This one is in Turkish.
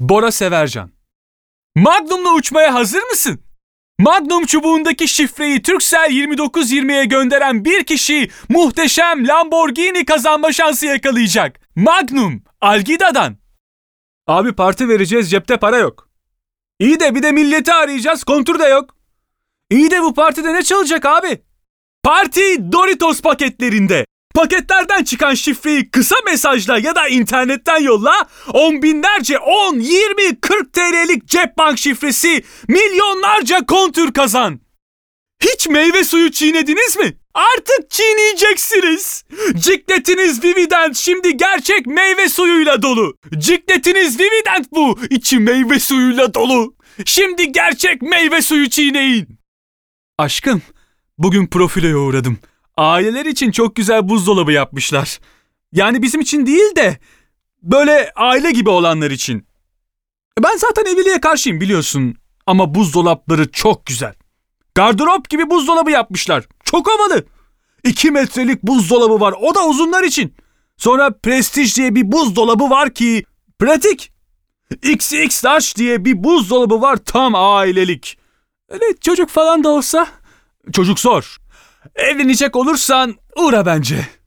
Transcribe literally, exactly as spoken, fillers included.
Bora Severcan. Magnum'la uçmaya hazır mısın? Magnum çubuğundaki şifreyi Turkcell yirmi dokuz yirmiye gönderen bir kişi muhteşem Lamborghini kazanma şansı yakalayacak. Magnum, Algida'dan. Abi parti vereceğiz, cepte para yok. İyi de bir de milleti arayacağız, kontur da yok. İyi de bu partide ne çalacak abi? Parti Doritos paketlerinde. Paketlerden çıkan şifreyi kısa mesajla ya da internetten yolla, on binlerce on, yirmi, kırk T L'lik cep bank şifresi, milyonlarca kontür kazan. Hiç meyve suyu çiğnediniz mi? Artık çiğneyeceksiniz. Cikletiniz Vivident şimdi gerçek meyve suyuyla dolu. Cikletiniz Vivident bu, içi meyve suyuyla dolu. Şimdi gerçek meyve suyu çiğneyin. Aşkım, bugün Profilo'ya uğradım. Aileler için çok güzel buzdolabı yapmışlar. Yani bizim için değil de böyle aile gibi olanlar için. Ben zaten evliliğe karşıyım biliyorsun. Ama buzdolapları çok güzel. Gardırop gibi buzdolabı yapmışlar. Çok havalı. İki metrelik buzdolabı var. O da uzunlar için. Sonra Prestige diye bir buzdolabı var ki pratik. X X Large diye bir buzdolabı var, tam ailelik. Öyle çocuk falan da olsa. Çocuk zor. Evlenecek olursan uğra bence.